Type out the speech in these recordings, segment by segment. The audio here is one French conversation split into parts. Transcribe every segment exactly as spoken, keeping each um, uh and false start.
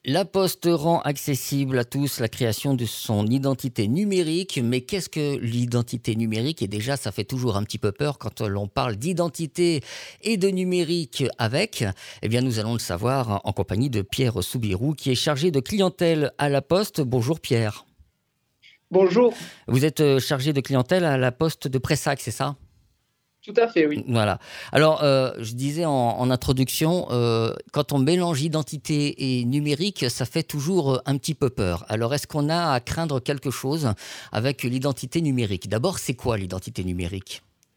La Poste rend accessible à tous la création de son identité numérique. Mais qu'est-ce que l'identité numérique? Et déjà, ça fait toujours un petit peu peur quand l'on parle d'identité et de numérique avec. Eh bien, nous allons le savoir en compagnie de Pierre Soubirous, qui est chargé de clientèle à la Poste. Bonjour Pierre. Bonjour, Vous êtes euh, chargé de clientèle à la Poste de Pressac, c'est ça? tout à fait, oui. Voilà. Alors, euh, je disais en, en introduction, euh, quand on mélange identité et numérique, ça fait toujours un petit peu peur. Alors, est-ce qu'on a à craindre quelque chose avec l'identité numérique? D'abord, c'est quoi l'identité numérique?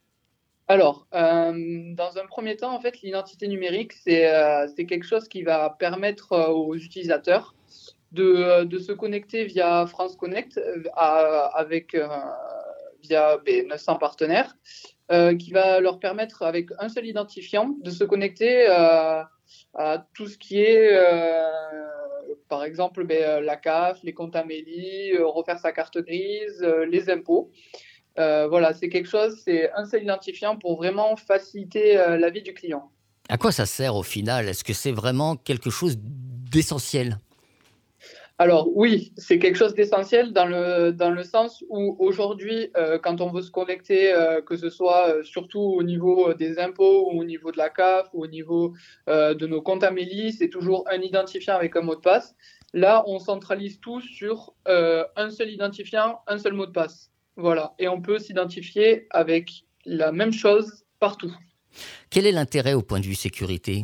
Alors, euh, dans un premier temps, en fait, l'identité numérique, c'est euh, c'est quelque chose qui va permettre euh, aux utilisateurs de, euh, de se connecter via France Connect euh, à- avec euh, via ben, neuf cents partenaires, euh, qui va leur permettre, avec un seul identifiant, de se connecter euh, à tout ce qui est, euh, par exemple, ben, euh, la C A F, les comptes Amélie, euh, refaire sa carte grise, euh, les impôts. Euh, voilà, c'est quelque chose, c'est un seul identifiant pour vraiment faciliter euh, la vie du client. À quoi ça sert au final? Est-ce que c'est vraiment quelque chose d'essentiel? Alors oui, c'est quelque chose d'essentiel dans le, dans le sens où aujourd'hui, euh, quand on veut se connecter, euh, que ce soit euh, surtout au niveau des impôts ou au niveau de la C A F ou au niveau euh, de nos comptes Amélie, c'est toujours un identifiant avec un mot de passe. Là, on centralise tout sur euh, un seul identifiant, un seul mot de passe. Voilà, et on peut s'identifier avec la même chose partout. Quel est l'intérêt au point de vue sécurité?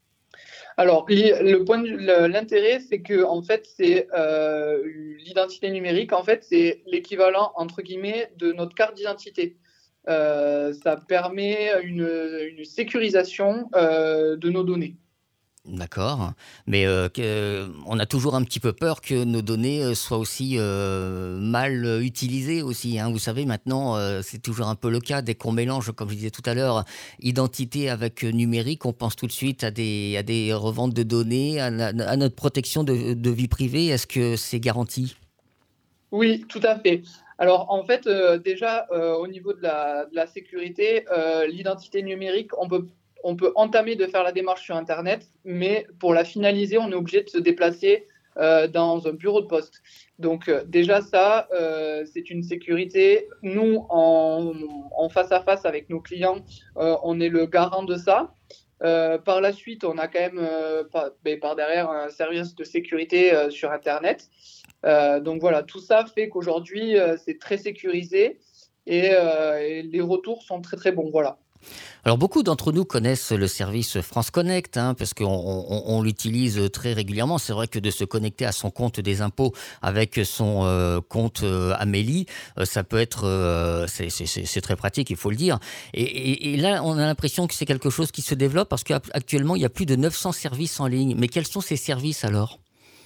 Alors, le point de, l'intérêt, c'est que en fait, c'est euh, l'identité numérique. En fait, c'est l'équivalent entre guillemets de notre carte d'identité. Euh, ça permet une, une sécurisation euh, de nos données. D'accord, mais heu, que on a toujours un petit peu peur que nos données, heu, soient aussi, heu, mal, heu, utilisées aussi, hein. Vous savez maintenant, heu, c'est toujours un peu le cas dès qu'on mélange, comme je disais tout à l'heure, identité avec, heu, numérique, on pense tout de suite à des à des reventes de données, à na à notre protection de de vie privée. Est-ce que c'est garanti? Oui, tout à fait. Alors, en fait, euh, déjà, euh, au niveau de la, de la sécurité, euh, l'identité numérique, on peut, on peut entamer de faire la démarche sur Internet, mais pour la finaliser, on est obligé de se déplacer euh, dans un bureau de poste. Donc, euh, déjà, ça, euh, c'est une sécurité. Nous, en, en face à face avec nos clients, euh, on est le garant de ça. Euh, par la suite, on a quand même euh, par, ben, par derrière un service de sécurité euh, sur Internet. Euh, donc voilà, tout ça fait qu'aujourd'hui, euh, c'est très sécurisé et, euh, et les retours sont très très bons. Voilà. Alors beaucoup d'entre nous connaissent le service France Connect, hein, parce qu'on on, on l'utilise très régulièrement. C'est vrai que de se connecter à son compte des impôts avec son euh, compte euh, Amélie, euh, ça peut être, euh, c'est c'est- c'est- c'est très pratique, il faut le dire. Et, et- et là, on a l'impression que c'est quelque chose qui se développe parce qu'actuellement, il y a plus de neuf cents services en ligne. Mais quels sont ces services alors?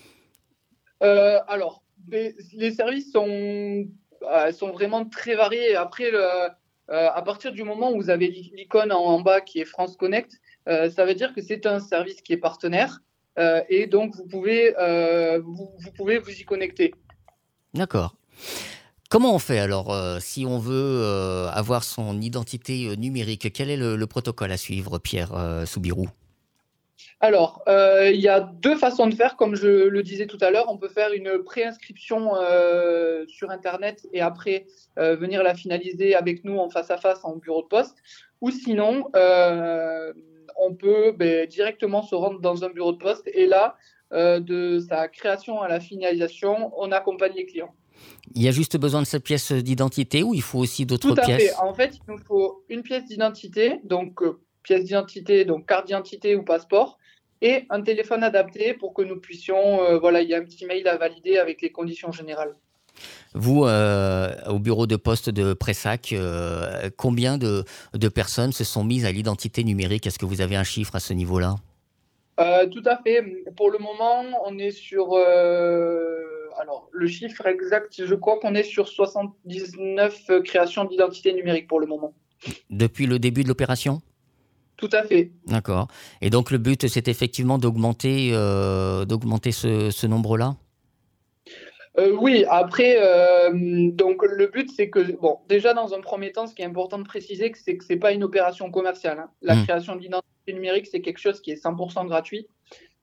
Euh, alors, les, les services sont, euh, sont vraiment très variés. Après, le, euh, à partir du moment où vous avez l'icône en, en bas qui est France Connect, euh, ça veut dire que c'est un service qui est partenaire euh, et donc vous pouvez, euh, vous, vous pouvez vous y connecter. D'accord. Comment on fait alors euh, si on veut euh, avoir son identité euh, numérique? Quel est le, le protocole à suivre, Pierre euh, Soubirous? Alors, euh, il y a deux façons de faire, comme je le disais tout à l'heure. On peut faire une préinscription euh, sur Internet et après euh, venir la finaliser avec nous en face à face en bureau de poste. Ou sinon, euh, on peut ben, directement se rendre dans un bureau de poste et là, euh, de sa création à la finalisation, on accompagne les clients. Il y a juste besoin de cette pièce d'identité ou il faut aussi Tout d'autres à fait. pièces? En fait, il nous faut une pièce d'identité, donc euh, pièce d'identité, donc carte d'identité ou passeport, et un téléphone adapté pour que nous puissions, euh, voilà, il y a un petit mail à valider avec les conditions générales. Vous, euh, au bureau de poste de Pressac, euh, combien de, de personnes se sont mises à l'identité numérique? Est-ce que vous avez un chiffre à ce niveau-là? Euh, tout à fait. Pour le moment, on est sur, euh, alors le chiffre exact, je crois qu'on est sur soixante-dix-neuf créations d'identité numérique pour le moment. Depuis le début de l'opération? Tout à fait. D'accord. Et donc le but, c'est effectivement d'augmenter euh, d'augmenter ce, ce nombre-là? Euh, oui, après, euh, donc le but, c'est que, bon, déjà dans un premier temps, ce qui est important de préciser, c'est que c'est pas une opération commerciale, hein. La Hmm. création de l'identité numérique, c'est quelque chose qui est cent pour cent gratuit.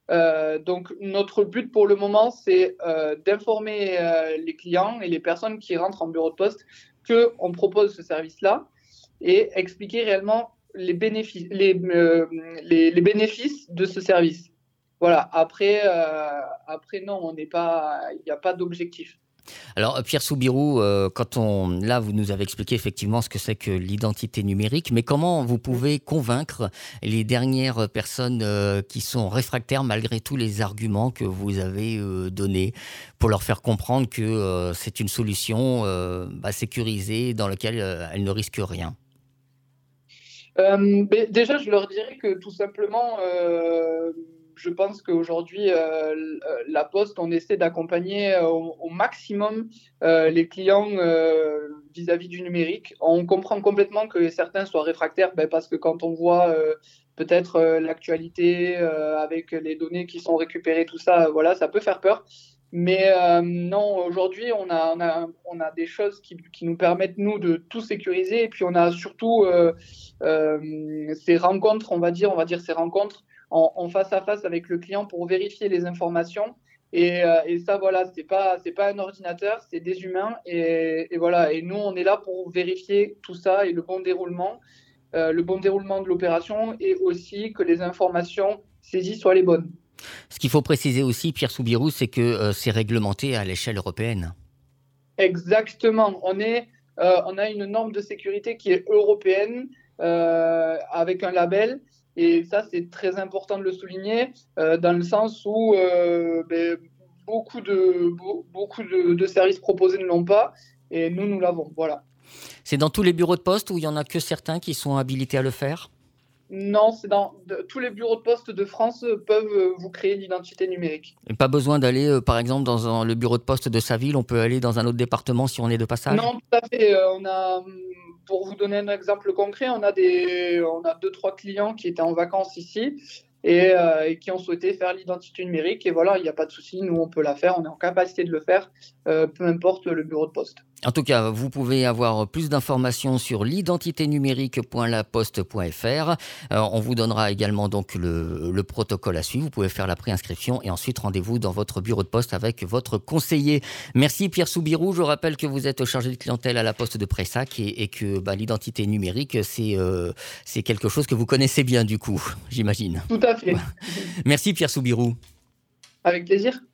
Euh, donc, notre but pour le moment, c'est euh, d'informer euh, les clients et les personnes qui rentrent en bureau de poste qu'on propose ce service-là et expliquer réellement les bénéfices, les, euh, les, les bénéfices de ce service. Voilà. Après, euh, après non, on n'est pas, il n'y a pas d'objectif. Alors Pierre Soubirous, euh, quand on, là vous nous avez expliqué effectivement ce que c'est que l'identité numérique, mais comment vous pouvez convaincre les dernières personnes euh, qui sont réfractaires malgré tous les arguments que vous avez euh, donnés pour leur faire comprendre que euh, c'est une solution euh, bah, sécurisée dans laquelle euh, elles ne risquent rien? Euh, mais déjà, je leur dirais que tout simplement, euh, je pense qu'aujourd'hui, euh, la Poste, on essaie d'accompagner au, au maximum euh, les clients euh, vis-à-vis du numérique. On comprend complètement que certains soient réfractaires, ben, parce que quand on voit euh, peut-être euh, l'actualité euh, avec les données qui sont récupérées, tout ça, voilà, ça peut faire peur. Mais euh, non, aujourd'hui, on a, on, a, on a des choses qui, qui nous permettent, nous, de tout sécuriser. Et puis, on a surtout euh, euh, ces rencontres, on va dire, on va dire ces rencontres en, en face à face avec le client pour vérifier les informations. Et, euh, et ça, voilà, c'est pas, c'est pas un ordinateur, c'est des humains. Et, et voilà, et nous, on est là pour vérifier tout ça et le bon déroulement, euh, le bon déroulement de l'opération et aussi que les informations saisies soient les bonnes. Ce qu'il faut préciser aussi, Pierre Soubirous, c'est que euh, c'est réglementé à l'échelle européenne. Exactement. On, est, euh, on a une norme de sécurité qui est européenne euh, avec un label. Et ça, c'est très important de le souligner euh, dans le sens où euh, ben, beaucoup, de, beaucoup de, de services proposés ne l'ont pas. Et nous, nous l'avons. Voilà. C'est dans tous les bureaux de poste où il n'y en a que certains qui sont habilités à le faire? Non, c'est dans de, tous les bureaux de poste de France peuvent vous créer l'identité numérique. Et pas besoin d'aller, euh, par exemple, dans un- le bureau de poste de sa ville, on peut aller dans un autre département si on est de passage? Non, tout à fait. Euh, on a, pour vous donner un exemple concret, on a des, on a deux, trois clients qui étaient en vacances ici et, euh, et qui ont souhaité faire l'identité numérique. Et voilà, il n'y a pas de souci, nous, on peut la faire, on est en capacité de le faire, euh, peu importe le bureau de poste. En tout cas, vous pouvez avoir plus d'informations sur l'identité numérique point la poste point f r. Euh, on vous donnera également donc le, le protocole à suivre. Vous pouvez faire la préinscription et ensuite rendez-vous dans votre bureau de poste avec votre conseiller. Merci Pierre Soubirous. Je rappelle que vous êtes chargé de clientèle à la Poste de Prayssac et, et que bah, l'identité numérique, c'est euh, c'est quelque chose que vous connaissez bien du coup, j'imagine. Tout à fait. Merci Pierre Soubirous. Avec plaisir.